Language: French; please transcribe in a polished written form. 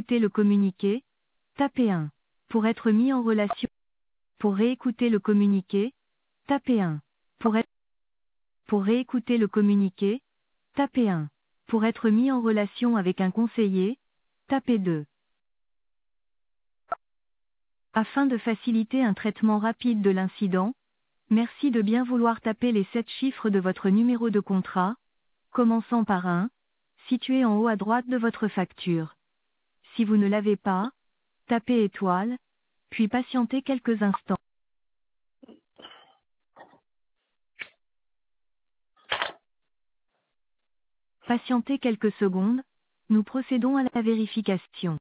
réécouter le communiqué, tapez 1. Pour être mis en relation. Pour réécouter le communiqué, tapez 1. Pour réécouter le communiqué, tapez 1. Pour être mis en relation avec un conseiller, tapez 2. Afin de faciliter un traitement rapide de l'incident, merci de bien vouloir taper les 7 chiffres de votre numéro de contrat, commençant par 1, situé en haut à droite de votre facture. Si vous ne l'avez pas, tapez étoile, puis patientez quelques instants. Patientez quelques secondes, nous procédons à la vérification.